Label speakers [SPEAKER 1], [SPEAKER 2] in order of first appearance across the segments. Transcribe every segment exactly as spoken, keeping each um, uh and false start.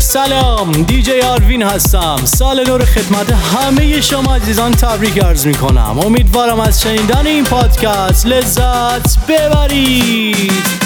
[SPEAKER 1] سلام، دیجی آروین هستم. سال نو رو خدمت همه شما عزیزان تبریک عرض می کنم. امیدوارم از شنیدن این پادکست لذت ببرید.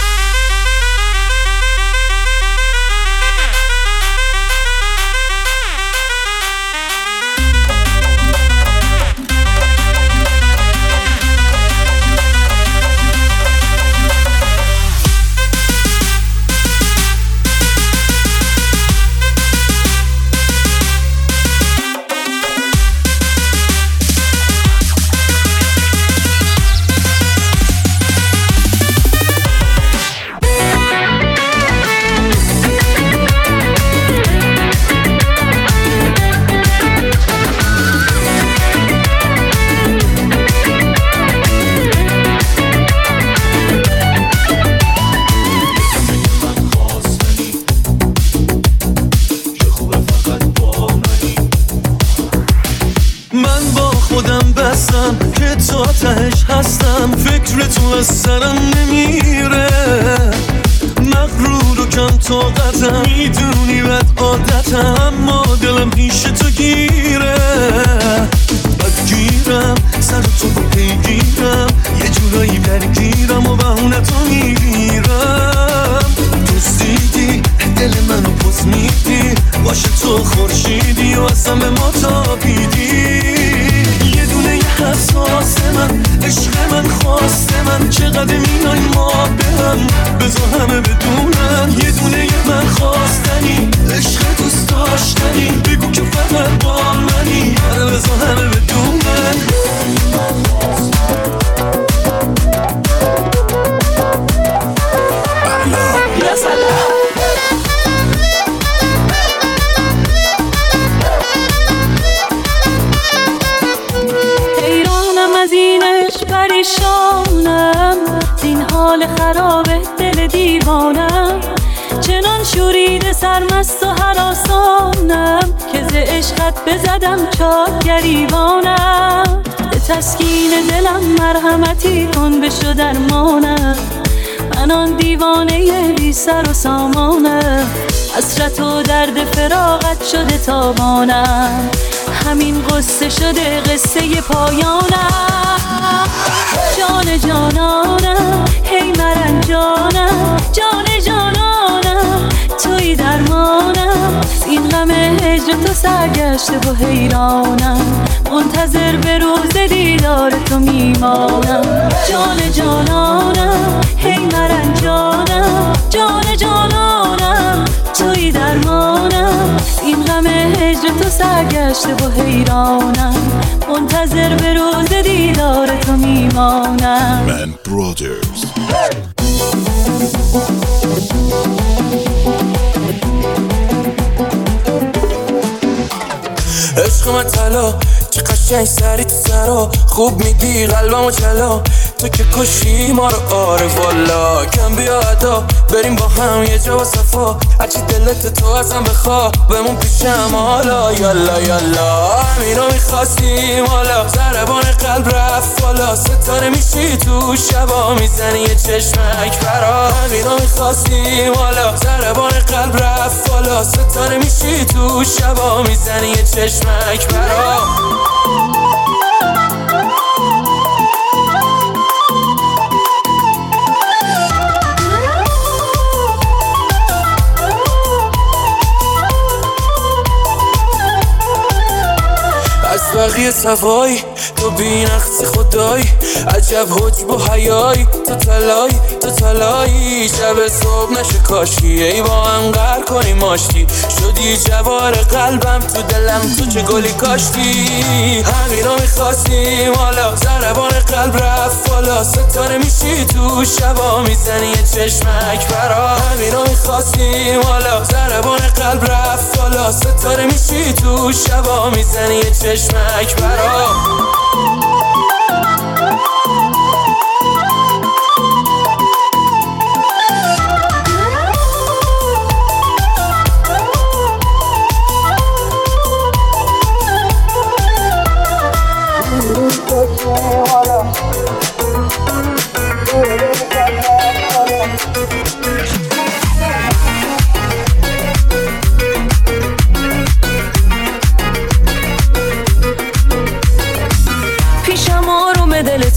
[SPEAKER 2] که تو آتش هستم، فکر تو از سرم نمیره، مغرور و کم طاقتم، میدونی بد عادتم، اما دلم پیش تو گیره، بد گیرم سر تو رو پیگیرم، یه جورایی درگیرم و بهونه تو میگیرم، دوستیدی دل منو پس میدی، باشه تو خورشیدی و اصلا به ما تابیدی، یه دونه یه حساس من، عشق من، خواست من، چقدر مینای ما به هم، بذار همه بدونن، یه دونه یه من خواستنی، عشق دوست داشتنی، بگو که فقط با منی، آره بذار همه بدونن. یا سلام
[SPEAKER 3] پریشانم، این حال خراب دل دیوانم، چنان شورید سرمست و هراسانم که ز عشقت بزدم چار گریبانم، به تسکین دلم مرحمتی کن بشو درمانم، من آن دیوانه بی سر و سامانم، حسرت و درد فراقت شده تابانم، همین قصه شده قصه پایانم، جان جانانم، هی مرنجانم، جان جانانم، توی درمانم، این غم هجر تو سرگشته و حیرانم، منتظر به روز دیدار تو میمانم، جان جانانم، هی مرنجانم، جان جانانم، توی درمانم، این غم هجر تو سرگشته و حیرانم، منتظر به روز دیدار تو میمانم.
[SPEAKER 4] من برادرز
[SPEAKER 2] عشق من طلا، چه قشنگ سری تو سرا، خوب میدی قلبمو چلا، تو که کشی ما رو، آره والا کم بیادا، بریم با هم یه جا و صفا، هرچی دلت تو ازم بخوا، بمون پیشم حالا، یالا یالا، همینو میخواستیم حالا، ضربان قلب رفت بالا، ستاره میشی تو شبا، میزنی یه چشمک برا، همینو میخواستیم حالا، ضربان قلب رفت بالا، ستاره میشی تو شبا، میزنی یه چشمک برا. بقیه صفایی تو بی نقص خدایی، عجب حجب و حیایی، تو تلایی تو تلایی، شب صبح نشه کاشی، ای با هم قهر کنیم آشتی، شدی جوار قلبم، تو دلم تو چه گلی کاشتی، همینو میخواستیم حالا، ضربان قلب رفت بالا، ستاره میشی تو شبا، میزنی یه چشمک برا، همینو میخواستیم حالا، ضربان قلب رفت بالا، ستاره میشی تو شبا، میزنی یه چشمک برا.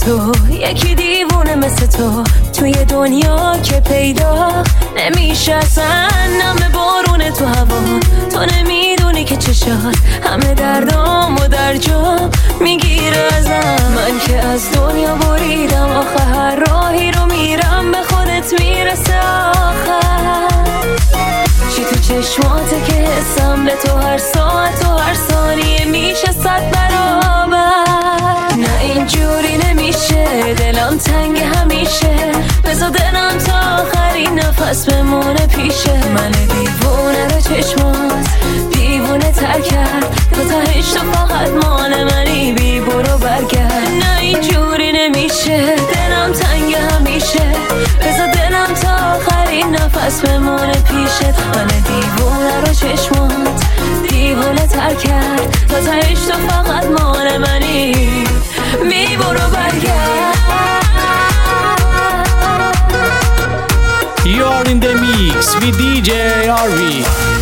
[SPEAKER 3] تو، یکی دیوونه مثل تو توی دنیا که پیدا نمیشه اصلا. نم بارونه تو هوا، تو نمیدونی که چشات همه دردام و در جا میگیره ازم. من که از دنیا بریدم، آخه هر راهی رو میرم به خودت میرسه آخر. چی تو چشماته که حسم به تو هر ساعت و هر ثانیه میشه صد برابر. نه اینجوری نمیشه، دلم تنگ همیشه، بذار دلم تا آخرین نفس بمونه پیشه. من دیوونه رو چشمات دیوونه تر کرد، تو تهش تو فقط مال منی، بی برو برگرد. نه اینجوری نمیشه، دلم تنگ همیشه، بذار دلم تا آخرین نفس بمونه پیشت. من دیوونه رو چشمات دیوونه تر کرد، تو تهش تو فقط مال منی، بی برو برگرد.
[SPEAKER 1] You are in the mix with دی جی آر وی.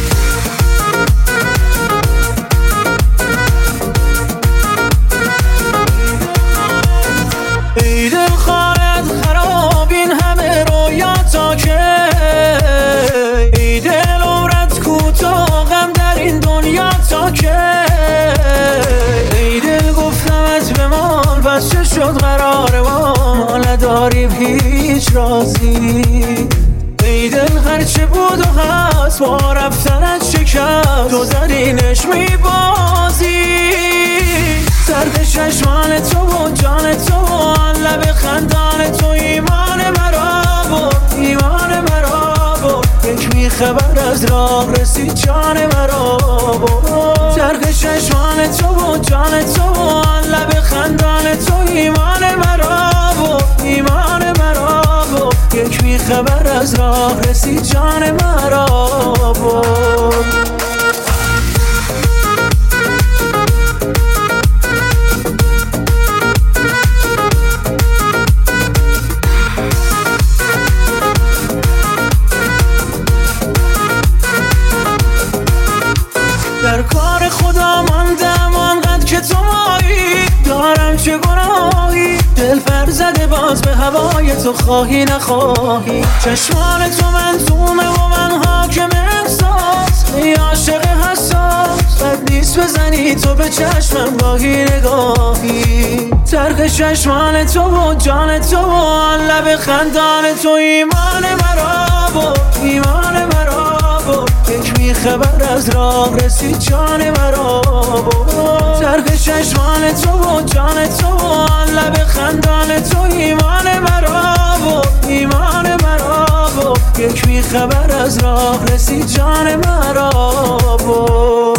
[SPEAKER 2] ای دل خارت خراب این همه رویاتا که، ای دل عمرت کوتاه غم در این دنیا تا که، ای دل گفتمت بمان پس چه شد قرار ما نداریم هیچ رازی. ای دل هرچه بود و هست با رفتنت شکست، تو زدینش میبازی. سرد چشمان تو و جان تو و آن لب خندان تو ایمان مرا بود، ایمان مرا بود. یک میخبر از راه رسید جان مرا بود. سرد چشمان تو و جان تو و آن لب خندان تو ایمان مرا بود، ایمان مرا بود. یک میخبر از راه رسید جان مرا بود. در کار خدا ماندم آنقدر که تو مایی، دارم چه گناهی، دل پر زده باز به هوای تو خواهی نخواهی. چشمان تو منظومه و من حاکم احساس، ای عاشق حساس بد نیست بزنی تو به چشمم گاهی نگاهی. ترک چشمان تو و جان تو و آن لب خندان تو ایمان مرا بود، ایمان مرا بود. یک میخبر از راه رسید جان مرا بود. ترک چشمان تو و جان تو و آن لب خندان تو ایمان مرا بود، ایمان مرا بود. یک میخبر از راه رسید جان مرا بود.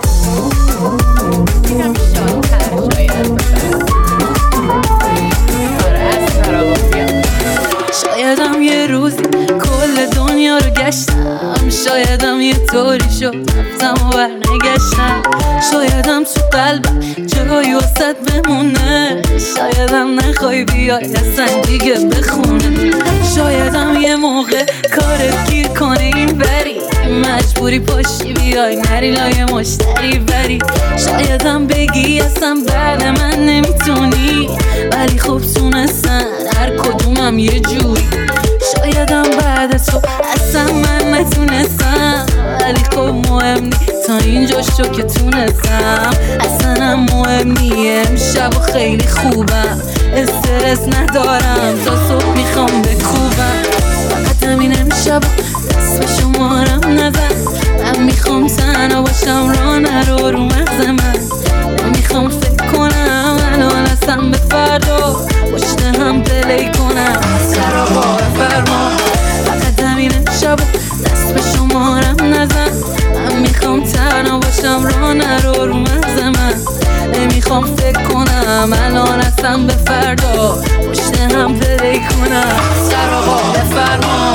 [SPEAKER 3] شایدم یه روزی کل دنیا رو گشتم، شایدم یه طوری شد رفتم و برنگشتم، شایدم تو قلبم جایی واسد بمونه، شایدم نخوای بیای اصلا دیگه بخونه، شایدم یه موقع کارت گیر کنه این بری، مجبوری پاشی بیای نری لای مشتری بری، شایدم بگی اصلا بعد من نمیتونی، ولی خب تونستن هر کدومم یه جوری، شایدم بعد تو اصلا من نتونستم، ولی خب مهم نی تا اینجا شو که تونستم، اصلا هم مهم نی امشب و خیلی خوبم، استرس ندارم تا صبح میخوام بکوبم، فقط همین امشب دست به شمارم نزن، من میخوام تنها باشم راه نرو رو مغز من، نمیخوام فکر کنم الان اصلا به فردا پشت هم پلی کنم سر آقا فرما، فقط همین امشب دست به شمارم نزن، من میخوام تنها باشم راه نرو رو مغز من، نمیخوام فکر کنم الان اصلا به فردا پشت هم پلی کنم سر آقا فرما.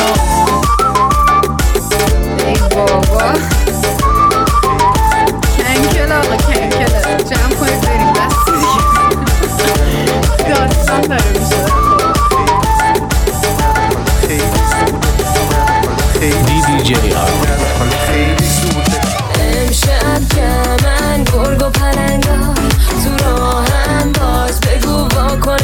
[SPEAKER 4] ای بابا کنکل آقا کنکل جمع کنید بریم بستی دیگه داستان داره میشه
[SPEAKER 1] دی جی آر
[SPEAKER 3] امشب که من گرگ و پلنگا تو راهم باز بگو واکن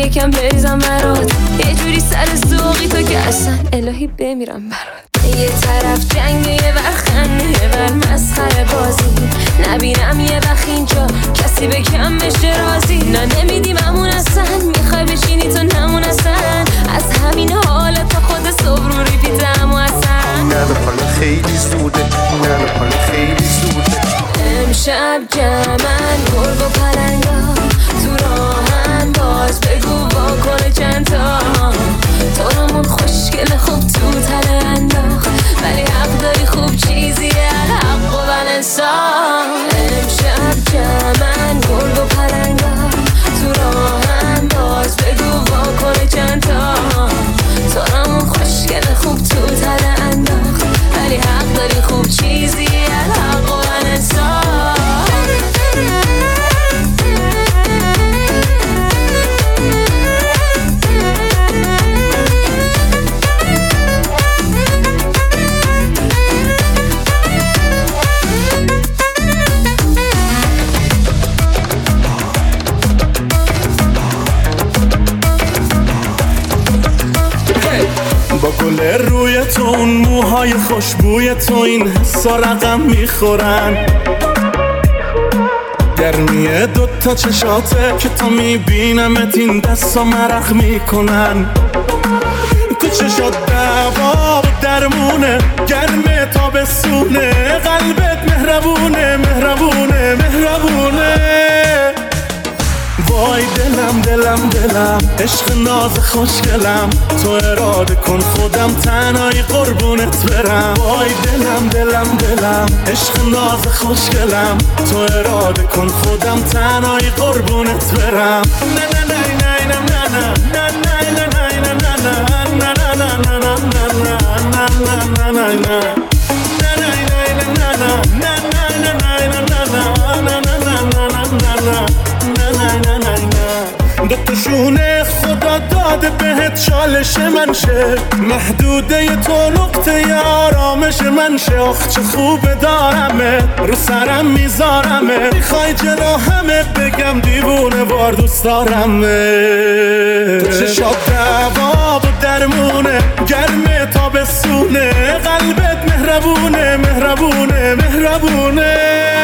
[SPEAKER 3] یکم بریزم برات، یه جوری سر ذوقی تو که اصلا الهی بمیرم برات. یه طرف جنگ یه وقت خنده یه بر مسخره بازی، نبینم یه وقت اینجا کسی به کم بشه رازی. نه نمیدیم امون اصلا، میخوای بشینی تو نمون اصلا، از همین حالت تا خود صبح رو ریپیتم و اصلا
[SPEAKER 2] نه حالا خیلی زوده، نه حالا خیلی زوده.
[SPEAKER 3] امشب جمعن گرگ و پلنگا تو راهن، باز بگو واکنه چند تا طورمون خوشگل خوب تو تله انداخت، ولی حق داری خوب چیزیه الحق و بلنسان. امشب جمعن گرگ و پلنگا تو راهن، باز بگو واکنه چند تا طورمون خوشگل خوب تو تله انداخت، ولی حق داری خوب چیزیه الحق و بلنسان.
[SPEAKER 2] با گل روی تو اون موهای خوشبوی تو این حسا رقم میخورن، گرمیه دوتا چشاته که تا میبینمت این دستا مرخ میکنن. تو چشات دوا و درمونه، گرمه تابستونه، قلبت مهربونه مهربونه مهربونه. وای دلم دلم دلم عشق ناز خوشگلم، تو اراده کن خودم تنهایی قربونت برم. وای دلم دلم دلم عشق ناز خوشگلم، تو اراده کن خودم تنهایی قربونت برم. نه نه نه نه نه نه نه نه نه نه نه نه نه نه نه نه دوتاشونه خدا داده بهت چالش من شه، محدوده تو نقطه آرامش من شه. آخ چه خوبه دارمه رو سرم میذارمه، میخوای جناحمه بگم دیوونه وار دوست دارمه. تو چشات دوا و درمونه، گرمه تابستونه، قلبت مهربونه مهربونه مهربونه.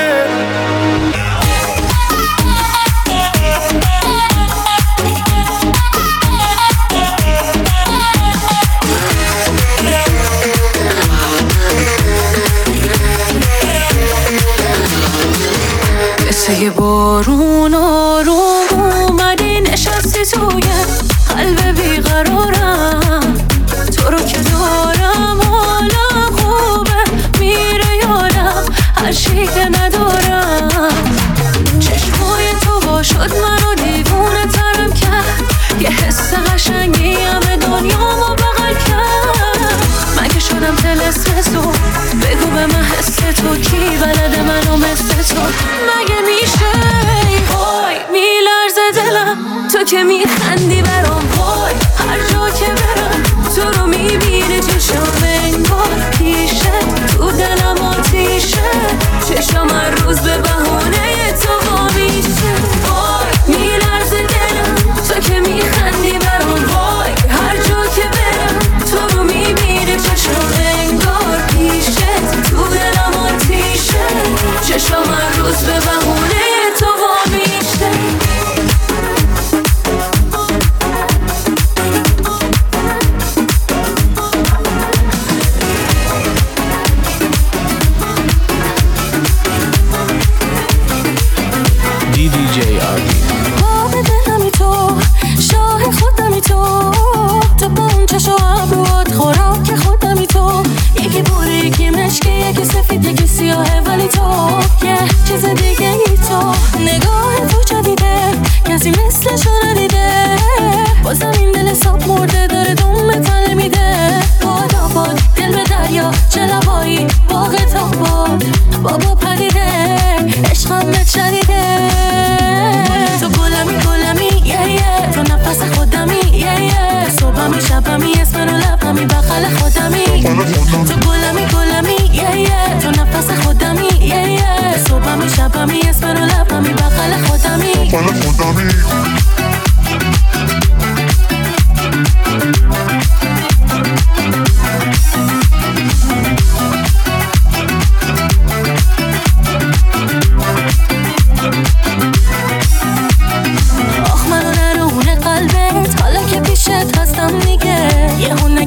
[SPEAKER 3] یه بارون آروم اومدی نشستی توی قلب بیقرارم، تو رو که دارم حالم خوبه میره یادم هر چی که ندارم. چشمای تو با شد منو دیوونه ترم کرد، یه حس قشنگی همه دنیامو بغل کرد. من که شدم طلسم تو، بگو به من حس تو کی بلده منو مثل تو مگه میشه؟ وای میلرزه دلم تو که میخندی برام، وای هر جا که برم تو رو میبینه چشم انگار پیشه، تو دلم آتیشه، چشم هر روز به بهونه تو وامیشه. وای میلرزه دلم تو که میخندی برام، وای هر جا که برم تو رو میبینه چشم انگار پیشه، تو دلم آتیشه، چشم هر روز به بهونه تو وامیشه.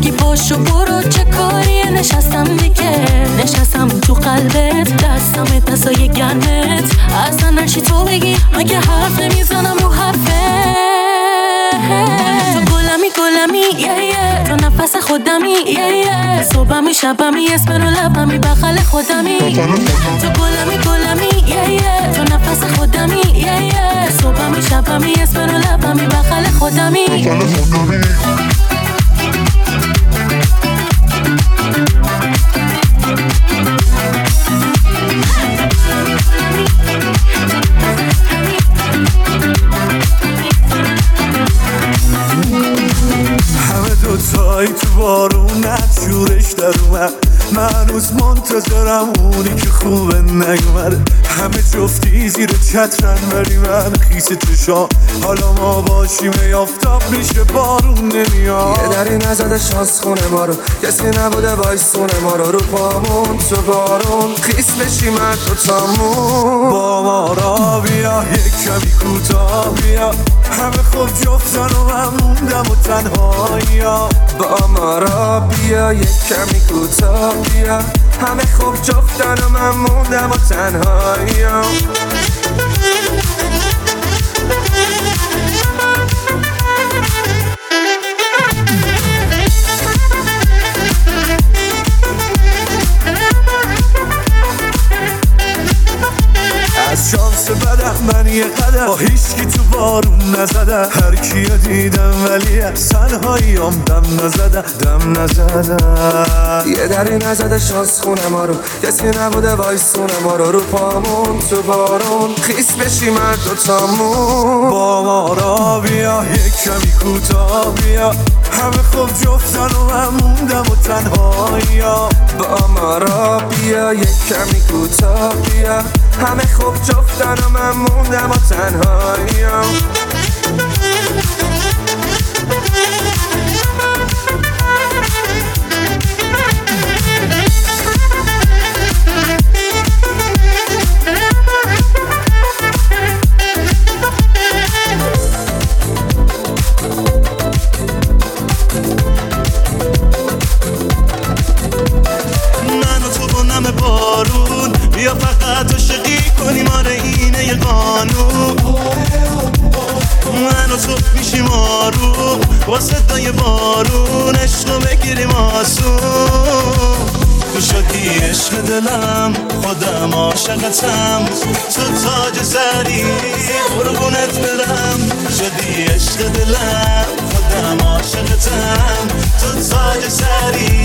[SPEAKER 3] بگی پاشو برو چه کاریه نشستم دیگه نشستم تو قلبت دستم دستای گرمت اصلا نشی تو بگی مگه حرف نمیزنم رو حرفه تو گلمی گلمی یه یه تو نفس خودمی یه یه صبحمی شبمی اسم رو لبمی بغل خودمی تو گلمی گلمی یه یه تو نفس خودمی یه یه صبحمی شبمی اسم رو لبمی بغل خودمی
[SPEAKER 2] همه دوتایی تو بارونت شورش در اومد من هنوز منتظرم اونی که خوبه نیومده همه جفتی زیر چترن ولی من خیس چشام حالا ما باشیم یافتاب میشه بارون نمیاد
[SPEAKER 5] یه دری نزده شانس خونه ما رو کسی نبوده وایسونه ما رو رو پامون تو بارون خیس بشیم هر دوتامون
[SPEAKER 2] با ما را بیا یک کمی کوتاه بیا همه خوب جفتن و من موندم و تنهایی
[SPEAKER 5] با ما را بیا یک کمی کوتاه بیا همه خوب جفتن و من موندم و تنهایی
[SPEAKER 2] از شانس بدم من یه قدم با هیچکی تو بارون نزدم هر کیو دیدم ولی از تنهاییام دم نزدم دم نزدم
[SPEAKER 5] یه دری نزده شانس خونه ما رو کسی نبوده وایسونه ما رو رو پامون تو بارون خیس بشیم هر دوتامون
[SPEAKER 2] با ما را بیا یک کمی کوتاه بیا همه خوب جفتن و من موندم و تنهایی
[SPEAKER 5] با ما را بیا یک کمی کوتاه بیا همه خوب جفتن و من موندم و تنهایی
[SPEAKER 2] بارون بیا فقط عاشقی کنیم آره اینه یه قانون من و تو میشیم آروم با صدای بارون عشقو بگیریم آسون تو شدی عشق دلم خودم عاشقتم تو تاج سری قربونت برم شدی عشق دلم خودم عاشقتم تو تاج سری